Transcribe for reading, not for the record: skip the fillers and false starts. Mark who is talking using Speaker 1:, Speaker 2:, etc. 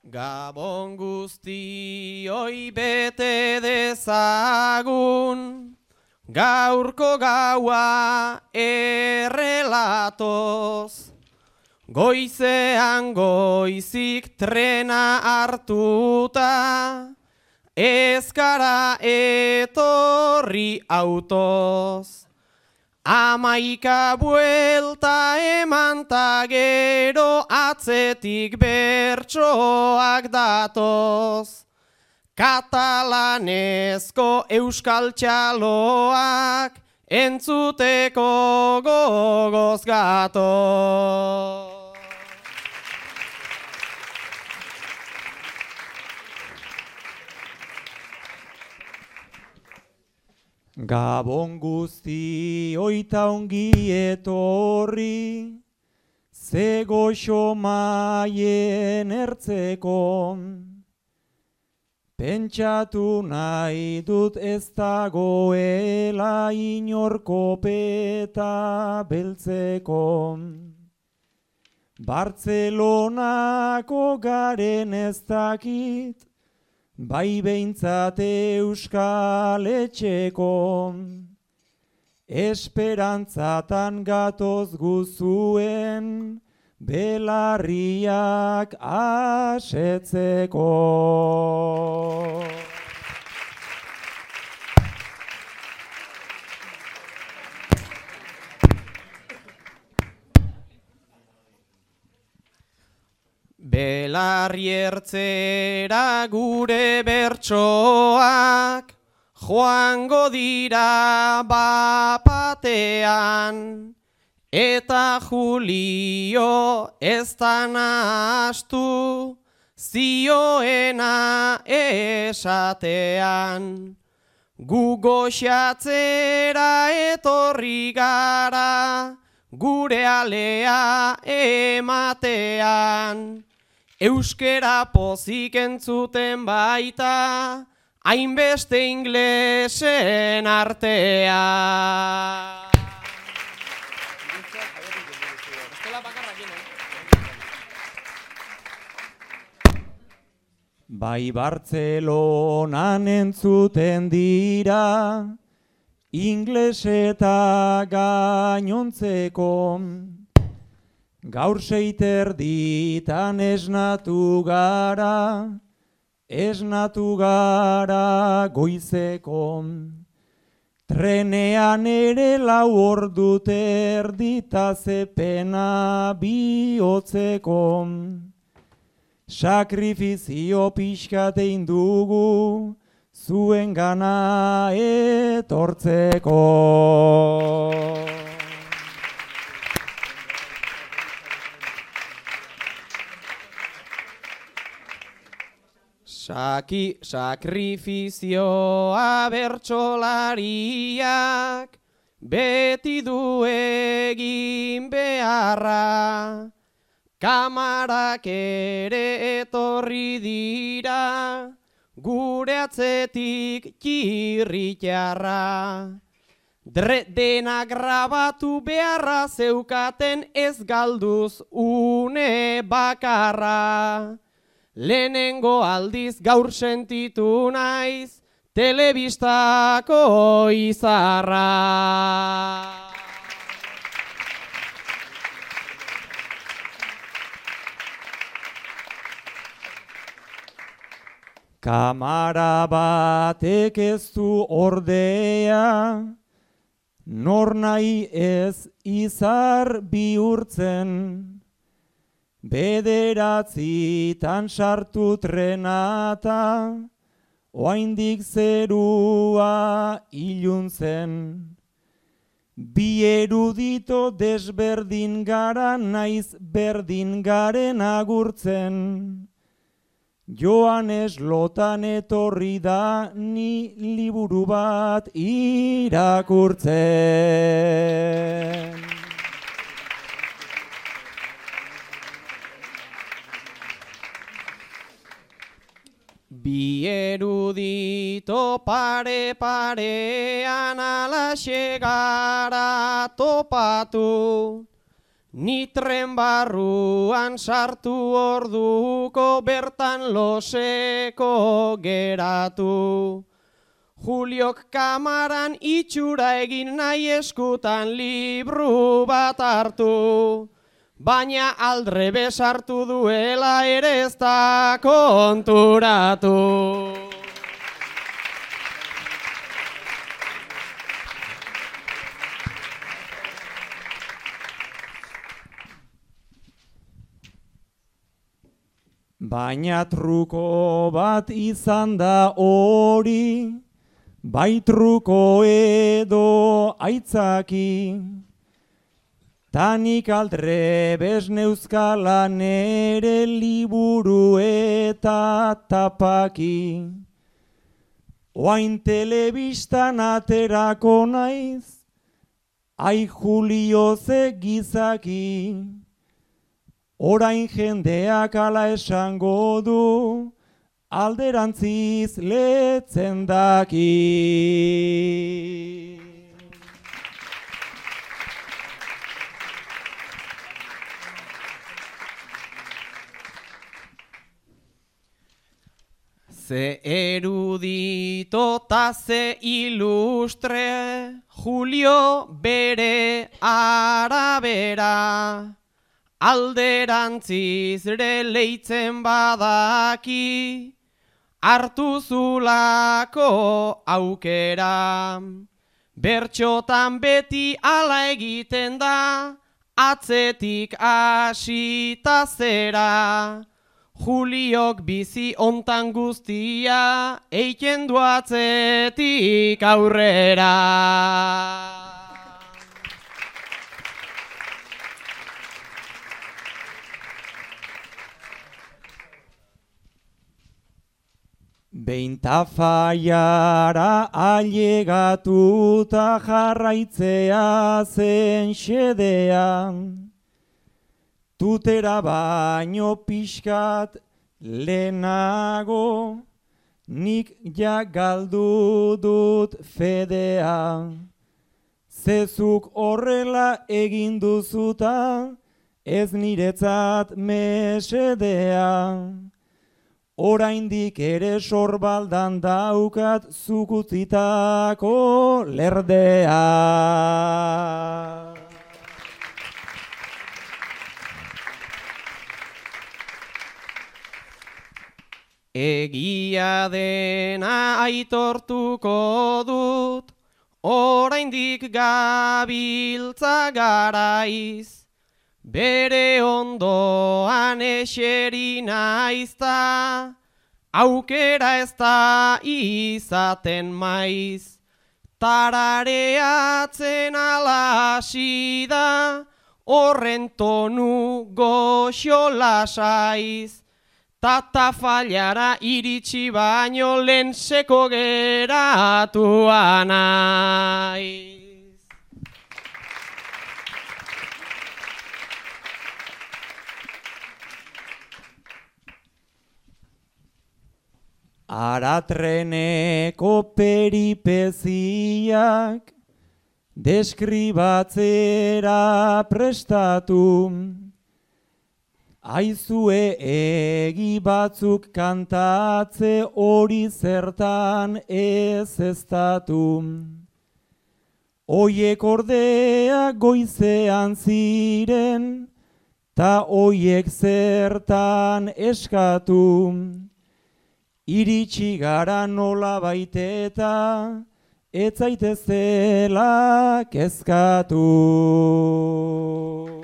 Speaker 1: Gabon guztioi bete dezagun, gaurko gaua errelatoz. Goizean goizik trena hartuta, ez gara etorri autoz. 11 buelta eman ta gero atzetik bertsoak datoz. Katalanezko euskal txaloak entzuteko gogoz gatoz.
Speaker 2: Gabon guzti oita ongi etorri, ze goxo maien ertzeko. Pentsatu nahi dut ez dagoela inorko peta beltzeko. Bartzelonako garen ez dakit, bai behintzat euskal etxeko, esperantzatan gatoz guzuen, belarriak asetzeko.
Speaker 1: Belarri ertzera gure bertsoak, joango dira bapatean, eta Julio ez da nahastu, zioena esatean. Gu goxatzera etorri gara, gure alea ematean. Euskera pozik entzuten baita, hainbeste inglesen artea.
Speaker 2: Bai Bartzelonan entzuten dira, ingles eta gainontzeko. Gaur 6:30 esnatu gara goizeko. Trenean ere 4 ordu erdita zepena bihotzeko. Sakrifizio pixkat egin dugu zuen gana etortzeko.
Speaker 1: Sakrifizioa bertsolariak beti du egin beharra. Kamarak ere etorri dira, gure atzetik kirritxarra. Dena grabatu beharra zeukaten ez galduz une bakarra. Lehenengo aldiz gaur sentitu naiz, telebistako izarra.
Speaker 2: Kamara batek ez du ordea, nor nahi ez izar bihurtzen. 9:00 sartu trenata, oraindik zerua iluntzen. Bi erudito desberdin gara naiz berdin garen agurtzen. Joanes Lotan etorri da ni liburu bat irakurtzen.
Speaker 1: Bi erudito pare-parean alaxe gara topatu, Ni tren barruan sartu orduko bertan loseko geratu. Juliok kamaran itxura egin nahi eskutan libru bat hartu. Baina aldrebe sartu duela ere ez da konturatu.
Speaker 2: Baina truko bat izan da hori, bai truko edo aitzaki. Tanik aldrebes neuzkala nere liburu eta tapaki. Oain telebistan aterako naiz, ai Julio ze gizaki. Orain jendeak ala esango du, alderantziz letzen daki.
Speaker 1: Ze erudito ta ze ilustre, Julio bere arabera. Alderantziz leitzen badaki, hartu zulako aukera. Bertxotan beti ala egiten da, atzetik hasita zera. Juliok bizi ontan guztia, eiken du atzetik aurrera.
Speaker 2: Behin tafaiara ailegatuta jarraitzea zen xedean. Tutera baino pixkat lehenago, nik ja galdu dut fedea. Zezuk horrela egin duzuta, ez niretzat mesedea. Oraindik ere sorbaldan daukat zuk utzitako lerdea.
Speaker 1: Egia dena aitortuko dut, oraindik gabiltza garaiz. Bere ondoan eseri naizta, aukera ez da izaten maiz. Tarareatzen ala hasi da, horren tonu goxo lasaiz. Tafailara iritsi baino lehen seko geratua naiz.
Speaker 2: Aratreneko peripeziak deskribatzera prestatu. Aizue egi batzuk kantatze hori zertan ez eztatu. Oiek ordea goizean ziren, ta oiek zertan eskatu. Iritsi gara nola baiteta, ez zaitezela kezkatu.